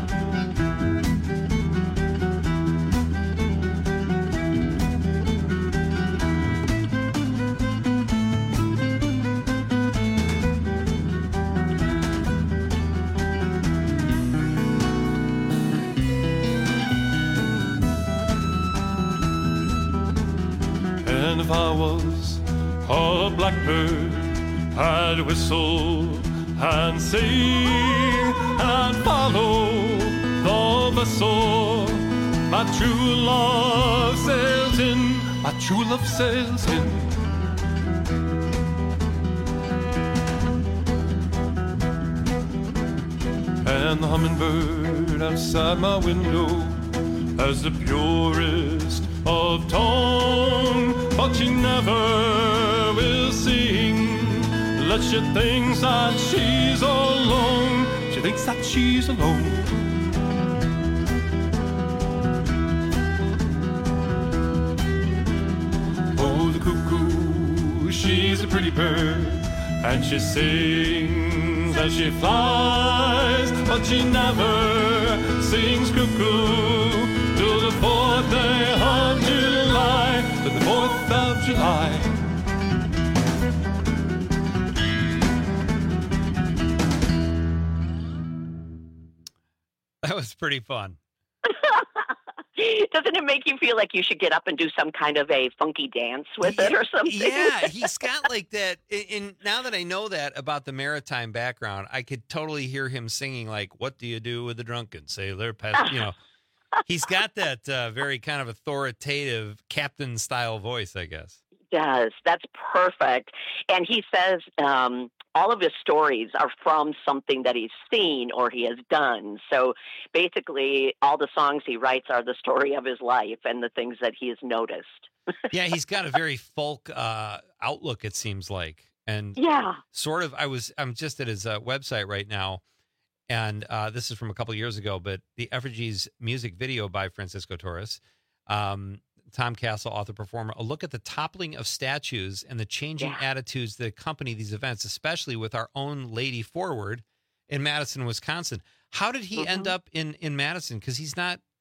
And if I was a blackbird, I'd whistle and sing, and I'd follow the vessel my true love sails in, my true love sails in. And the hummingbird outside my window has the purest of tone, but she never will sing. Let she thinks that she's alone. She thinks that she's alone. Oh, the cuckoo, she's a pretty bird, and she sings as she flies, but she never sings cuckoo till the 4th day of July, till the 4th of July. That was pretty fun. Doesn't it make you feel like you should get up and do some kind of a funky dance with it or something? Yeah, he's got like that. And now that I know that about the maritime background, I could totally hear him singing like, "What do you do with a drunken sailor?" You know, he's got that very kind of authoritative captain style voice, I guess. He does. That's perfect. And he says all of his stories are from something that he's seen or he has done. So basically, all the songs he writes are the story of his life and the things that he has noticed. Yeah, he's got a very folk outlook, it seems like. And sort of, I'm just at his website right now, and this is from a couple of years ago, but the Effigies music video by Francisco Torres, Tom Castle, author, performer, a look at the toppling of statues and the changing attitudes that accompany these events, especially with our own Lady Forward in Madison, Wisconsin. How did he end up in Madison? Because he's not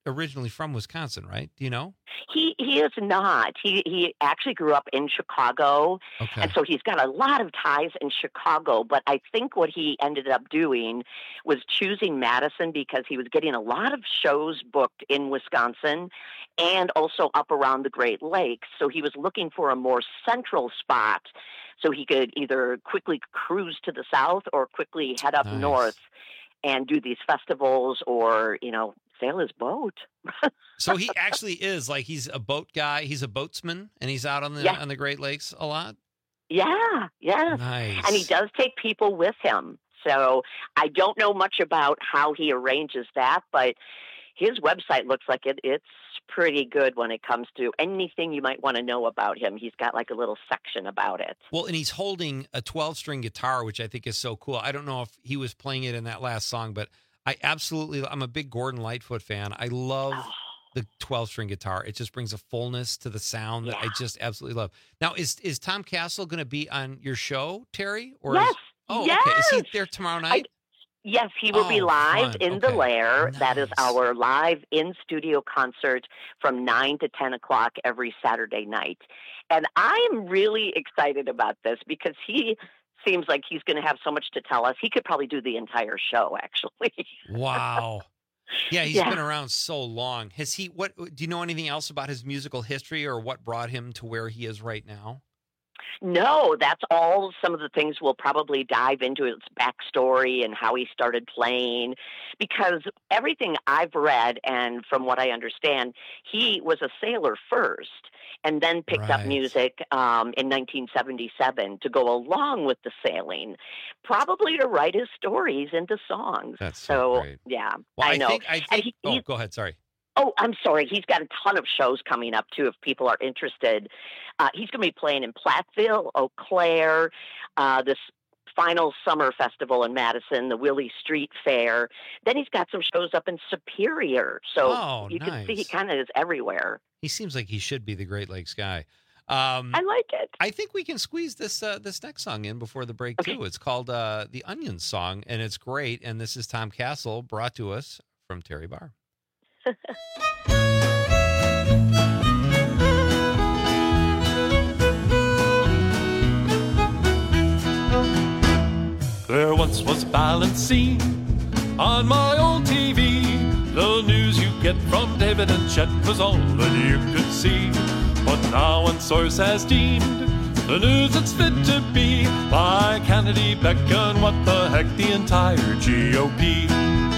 originally from Wisconsin, right? Do you know? He is not. He actually grew up in Chicago, and so he's got a lot of ties in Chicago. But I think what he ended up doing was choosing Madison because he was getting a lot of shows booked in Wisconsin and also up around the Great Lakes. So he was looking for a more central spot so he could either quickly cruise to the south or quickly head up north and do these festivals or, sail his boat. So he actually is he's a boat guy. He's a boatsman, and he's out on the Great Lakes a lot. Yeah. Nice. And he does take people with him. So I don't know much about how he arranges that, but his website looks like it's pretty good when it comes to anything you might want to know about him. He's got a little section about it. Well, and he's holding a 12-string guitar, which I think is so cool. I don't know if he was playing it in that last song, but I'm a big Gordon Lightfoot fan. I love the 12-string guitar. It just brings a fullness to the sound that I just absolutely love. Now, is Tom Castle going to be on your show, Terry? Or yes. Okay. Is he there tomorrow night? Yes, he will be live in the Lair. Nice. That is our live in-studio concert from 9 to 10 o'clock every Saturday night. And I'm really excited about this because he seems like he's going to have so much to tell us. He could probably do the entire show, actually. Wow. Yeah, he's been around so long. Do you know anything else about his musical history or what brought him to where he is right now? No, that's all some of the things we'll probably dive into, its backstory and how he started playing, because everything I've read and from what I understand, he was a sailor first and then picked up music in 1977 to go along with the sailing, probably to write his stories into songs. That's so great. Yeah, well, I know. Go ahead, sorry. Oh, I'm sorry. He's got a ton of shows coming up, too, if people are interested. He's going to be playing in Platteville, Eau Claire, this final summer festival in Madison, the Willie Street Fair. Then he's got some shows up in Superior. So you can see he kind of is everywhere. He seems like he should be the Great Lakes guy. I like it. I think we can squeeze this next song in before the break, too. It's called The Onion Song, and it's great. And this is Tom Castle, brought to us from Terry Barr. There once was a balance scene on my old TV. The news you get from David and Chet was all that you could see. But now one source has deemed the news that's fit to be by Kennedy, Beck, and what the heck, the entire GOP.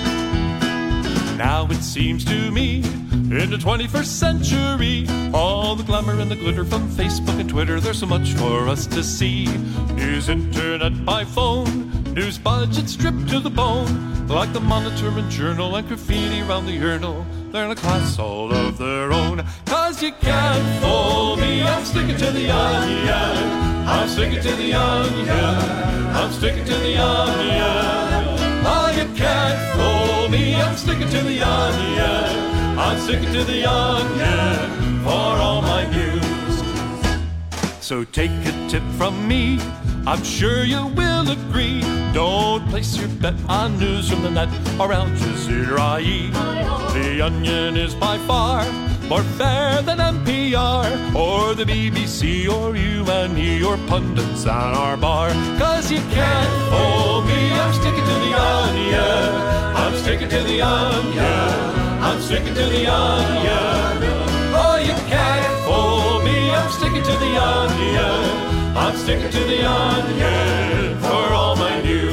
Now it seems to me, in the 21st century, all the glamour and the glitter from Facebook and Twitter, there's so much for us to see. News internet by phone, news budget stripped to the bone, like the Monitor and Journal and graffiti around the urinal. They're in a class all of their own. 'Cause you can't fool me, I'm sticking to the onion. I'm sticking to the onion. I'm sticking to the onion. Oh, you can't fool me, I'm sticking to the onion. I'm sticking to the onion for all my news. So take a tip from me, I'm sure you will agree. Don't place your bet on news from the net or Al Jazeera. The Onion is by far more fair than NPR or the BBC or you and me or pundits at our bar. 'Cause you can't fool me, I'm sticking to the onion. I'm sticking to the onion. I'm sticking to the onion. Oh, you can't fool me, I'm sticking to the onion. I'm sticking to the onion for all my news.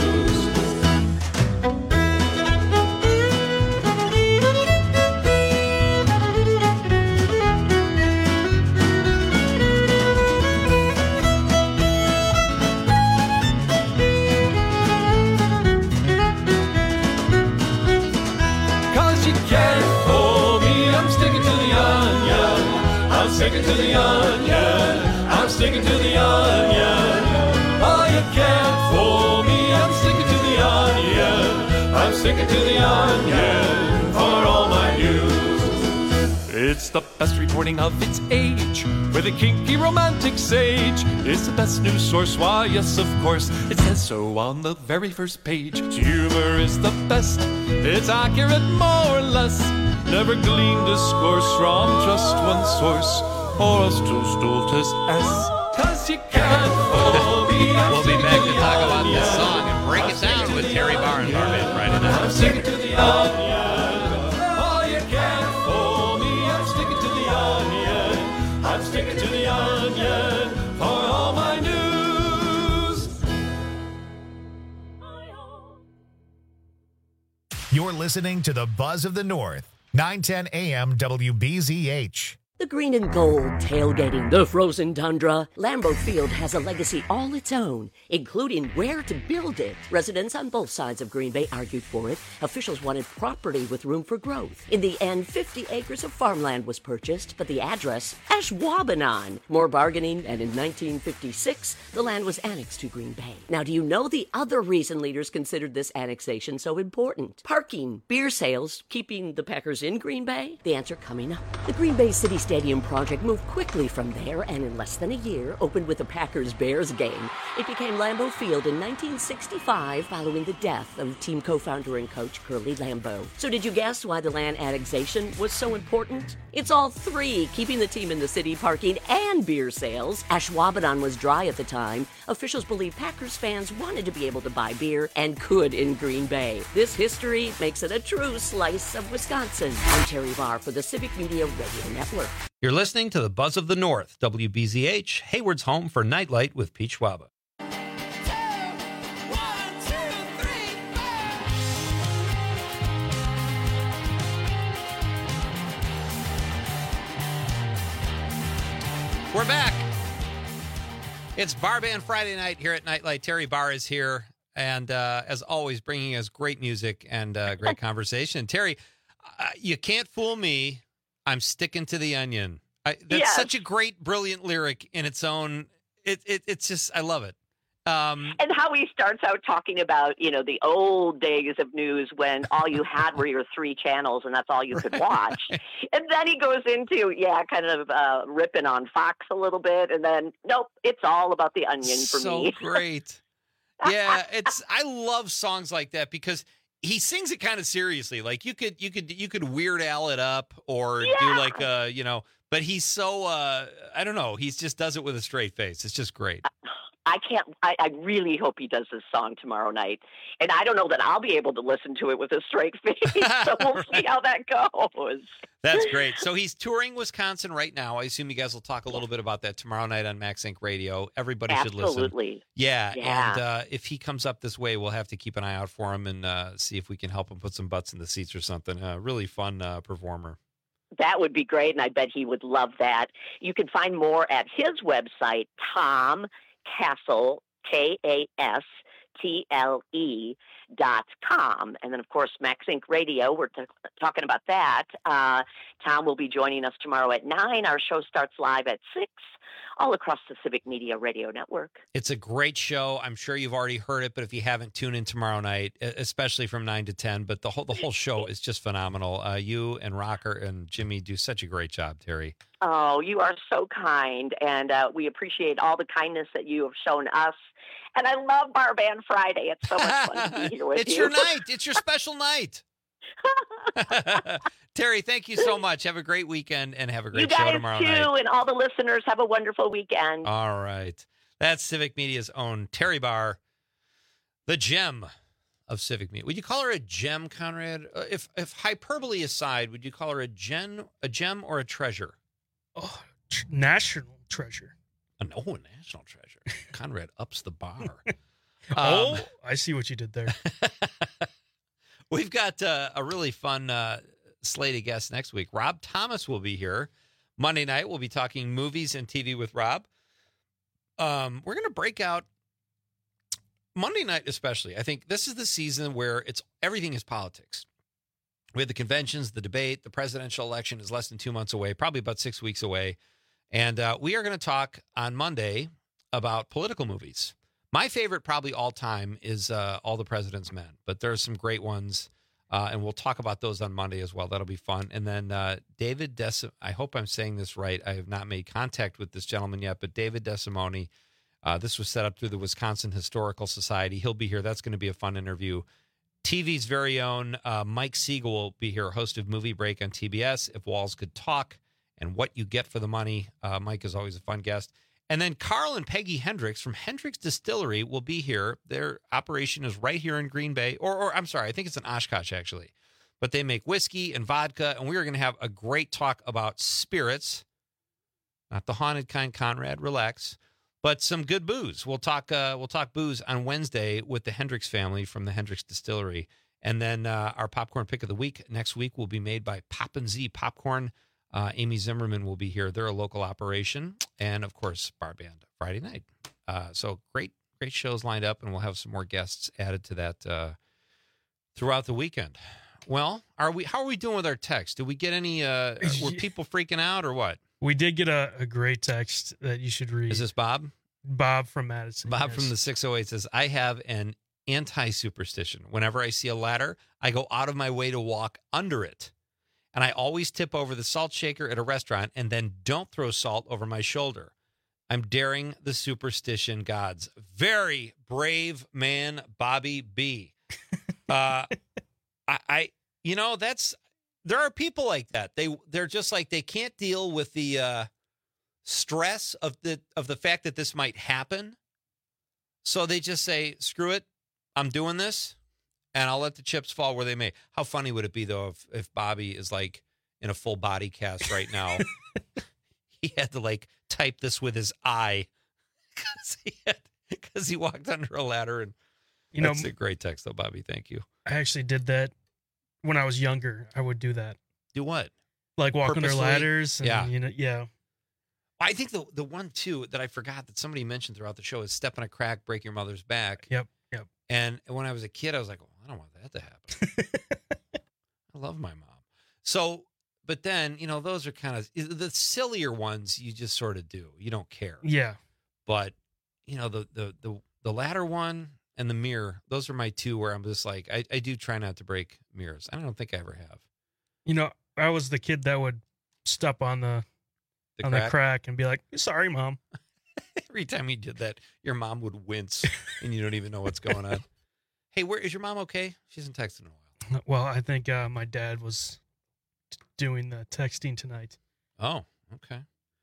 Sticking to the onion, I'm sticking to the onion. Oh, you can't fool me, I'm sticking to the onion. I'm sticking to the onion for all my news. It's the best reporting of its age, with a kinky romantic sage. It's the best news source, why yes, of course, it says so on the very first page. Humor is the best, it's accurate more or less. never gleaned discourse from just one source, or else too stultus S. 'Cause you can't fool me. We'll be back to talk about this song and break it down with Terry Barr and Barband Friday night. I'm sticking to the onion. Oh, you can't fool me. I'm sticking to the onion. I'm sticking to the onion for all my news. You're listening to the Buzz of the North, 910 AM WBZH. The green and gold tailgating, the frozen tundra. Lambeau Field has a legacy all its own, including where to build it. Residents on both sides of Green Bay argued for it. Officials wanted property with room for growth. In the end, 50 acres of farmland was purchased, but the address, Ashwaubenon. More bargaining, and in 1956, the land was annexed to Green Bay. Now, do you know the other reason leaders considered this annexation so important? Parking, beer sales, keeping the Packers in Green Bay? The answer coming up. The Green Bay City Stadium project moved quickly from there and in less than a year opened with a Packers-Bears game. It became Lambeau Field in 1965 following the death of team co-founder and coach Curly Lambeau. So did you guess why the land annexation was so important? It's all three, keeping the team in the city, parking, and beer sales. Ashwaubenon was dry at the time. Officials believe Packers fans wanted to be able to buy beer and could in Green Bay. This history makes it a true slice of Wisconsin. I'm Terry Barr for the Civic Media Radio Network. You're listening to the Buzz of the North, WBZH, Hayward's home for Nightlight with Pete Schwaba. We're back. It's Barband Friday night here at Nightlight. Terry Barr is here, and as always, bringing us great music and great conversation. Terry, you can't fool me. I'm sticking to the onion. That's such a great, brilliant lyric in its own. It's just, I love it. And how he starts out talking about, the old days of news when all you had were your 3 channels and that's all you could watch. And then he goes into, kind of ripping on Fox a little bit. And then, nope, it's all about the onion for me. So great. Yeah, I love songs like that because he sings it kind of seriously. Like you could Weird Al it up or do like but he's so I don't know. He just does it with a straight face. It's just great. I really hope he does this song tomorrow night. And I don't know that I'll be able to listen to it with a straight face. So we'll see how that goes. That's great. So he's touring Wisconsin right now. I assume you guys will talk a little bit about that tomorrow night on Max Inc. Radio. Everybody should listen. Absolutely. Yeah. And if he comes up this way, we'll have to keep an eye out for him and see if we can help him put some butts in the seats or something. Really fun performer. That would be great, and I bet he would love that. You can find more at his website, Tom Castle, KASTLE.com. And then, of course, Max Inc. Radio, we're talking about that. Tom will be joining us tomorrow at 9. Our show starts live at 6, all across the Civic Media Radio Network. It's a great show. I'm sure you've already heard it, but if you haven't, tune in tomorrow night, especially from 9 to 10. But the whole show is just phenomenal. You and Rocker and Jimmy do such a great job, Terry. Oh, you are so kind, and we appreciate all the kindness that you have shown us. And I love Barband Friday. It's so much fun to be here with you. It's your night. It's your special night. Terry, thank you so much. Have a great weekend and have a great show tomorrow night. You guys, too, and all the listeners, have a wonderful weekend. All right. That's Civic Media's own Terry Barr, the gem of Civic Media. Would you call her a gem, Conrad? If hyperbole aside, would you call her a gem or a treasure? Oh, national treasure. No, a national treasure. Conrad ups the bar. I see what you did there. We've got a really fun slate of guests next week. Rob Thomas will be here. Monday night, we'll be talking movies and TV with Rob. We're going to break out Monday night especially. I think this is the season where everything is politics. We have the conventions, the debate, the presidential election is less than 2 months away, probably about 6 weeks away. And we are going to talk on Monday about political movies. My favorite probably all time is All the President's Men, but there are some great ones, and we'll talk about those on Monday as well. That'll be fun. And then David I hope I'm saying this right. I have not made contact with this gentleman yet, but David DeSimone, this was set up through the Wisconsin Historical Society. He'll be here. That's going to be a fun interview. TV's very own Mike Siegel will be here, host of Movie Break on TBS, If Walls Could Talk, and What You Get for the Money. Mike is always a fun guest. And then Carl and Peggy Hendricks from Hendricks Distillery will be here. Their operation is right here in Green Bay. Or I'm sorry, I think it's in Oshkosh, actually. But they make whiskey and vodka, and we are going to have a great talk about spirits. Not the haunted kind, Conrad, relax. But some good booze. We'll talk booze on Wednesday with the Hendricks family from the Hendricks Distillery. And then our popcorn pick of the week next week will be made by Poppin' Z Popcorn. Amy Zimmerman will be here. They're a local operation. And, of course, Bar Band Friday night. So great shows lined up, and we'll have some more guests added to that throughout the weekend. Well, how are we doing with our text? Did we get any, were people freaking out or what? We did get a great text that you should read. Is this Bob? Bob from Madison. Bob from the 608 says, I have an anti-superstition. Whenever I see a ladder, I go out of my way to walk under it. And I always tip over the salt shaker at a restaurant and then don't throw salt over my shoulder. I'm daring the superstition gods. Very brave man, Bobby B. There are people like that. They're just like, they can't deal with the stress of the fact that this might happen. So they just say, screw it, I'm doing this, and I'll let the chips fall where they may. How funny would it be, though, if Bobby is like in a full body cast right now? He had to like type this with his eye because he walked under a ladder. And that's a great text, though, Bobby. Thank you. I actually did that when I was younger. I would do that. Do what? Like walk under ladders. And, yeah. I think the one, too, that I forgot that somebody mentioned throughout the show is step on a crack, break your mother's back. Yep. And when I was a kid, I was like, oh, I don't want that to happen. I love my mom. So, but then, those are kind of the sillier ones you just sort of do. You don't care. Yeah. But, the ladder one and the mirror, those are my two where I'm just like, I do try not to break mirrors. I don't think I ever have. I was the kid that would step on the crack and be like, sorry, Mom. Every time you did that, your mom would wince and you don't even know what's going on. Hey, where is your mom okay? She hasn't texted in a while. Well, I think my dad was doing the texting tonight. Oh, okay.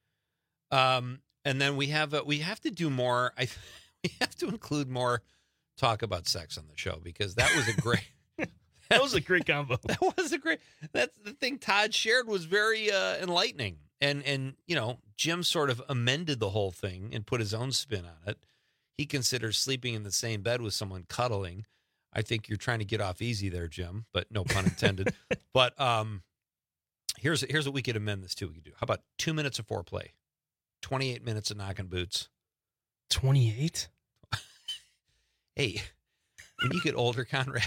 And then we have to do more. We have to include more talk about sex on the show because that was a great that was a great combo. That's the thing Todd shared was very enlightening. And Jim sort of amended the whole thing and put his own spin on it. He considers sleeping in the same bed with someone cuddling. I think you're trying to get off easy there, Jim, but no pun intended. But here's what we could amend this to. We could do. How about 2 minutes of foreplay? 28 minutes of knocking boots. 28? Hey, when you get older, Conrad,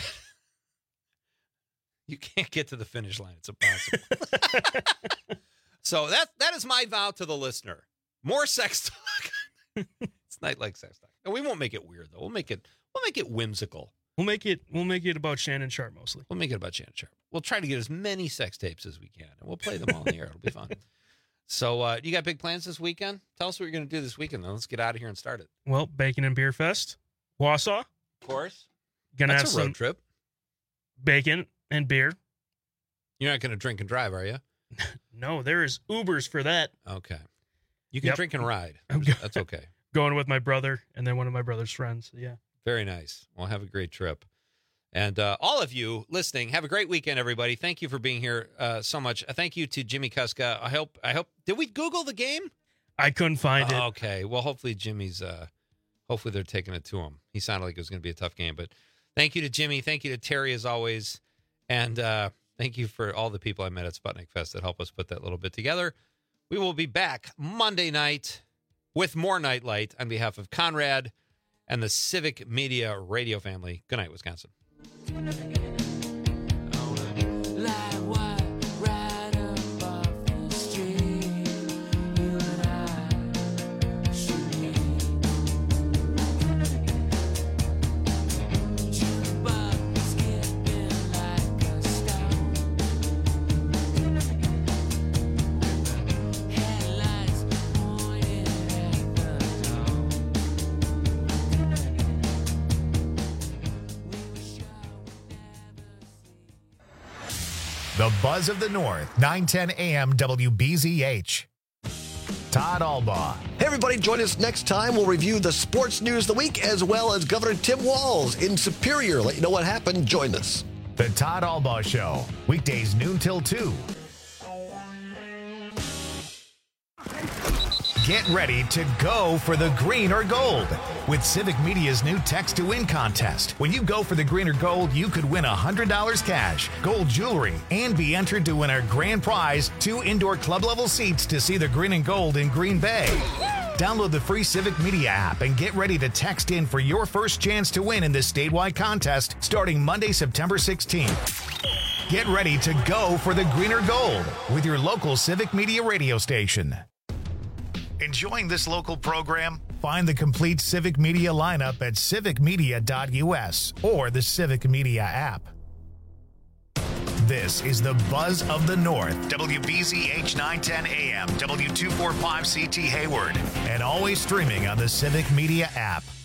you can't get to the finish line. It's impossible. So that is my vow to the listener. More sex talk. It's not like sex talk. And we won't make it weird though. We'll make it whimsical. We'll make it about Shannon Sharp mostly. We'll make it about Shannon Sharp. We'll try to get as many sex tapes as we can, and we'll play them all in the air. It'll be fun. So you got big plans this weekend? Tell us what you're going to do this weekend, then. Let's get out of here and start it. Well, Bacon and Beer Fest, Wausau. Of course. That's a road trip. Bacon and beer. You're not going to drink and drive, are you? No, there is Ubers for that. Okay. You can drink and ride. That's okay. Going with my brother and then one of my brother's friends. Yeah. Very nice. Well, have a great trip. And all of you listening, have a great weekend, everybody. Thank you for being here so much. Thank you to Jimmy Kuska. I hope. Did we Google the game? I couldn't find it. Okay. Well, hopefully Jimmy's. Hopefully they're taking it to him. He sounded like it was going to be a tough game, but thank you to Jimmy. Thank you to Terry as always, and thank you for all the people I met at Sputnik Fest that helped us put that little bit together. We will be back Monday night with more Nightlight on behalf of Conrad and the Civic Media Radio family. Good night, Wisconsin. The Buzz of the North, 910 AM WBZH. Todd Albaugh. Hey, everybody, join us next time. We'll review the sports news of the week as well as Governor Tim Walz in Superior. Let you know what happened. Join us. The Todd Albaugh Show, weekdays noon till 2. Get ready to go for the green or gold with Civic Media's new Text to Win contest. When you go for the green or gold, you could win $100 cash, gold jewelry, and be entered to win our grand prize, 2 indoor club-level seats to see the green and gold in Green Bay. Download the free Civic Media app and get ready to text in for your first chance to win in this statewide contest starting Monday, September 16th. Get ready to go for the green or gold with your local Civic Media radio station. Enjoying this local program? Find the complete Civic Media lineup at civicmedia.us or the Civic Media app. This is the Buzz of the North, WBZH 910 AM, W245CT Hayward, and always streaming on the Civic Media app.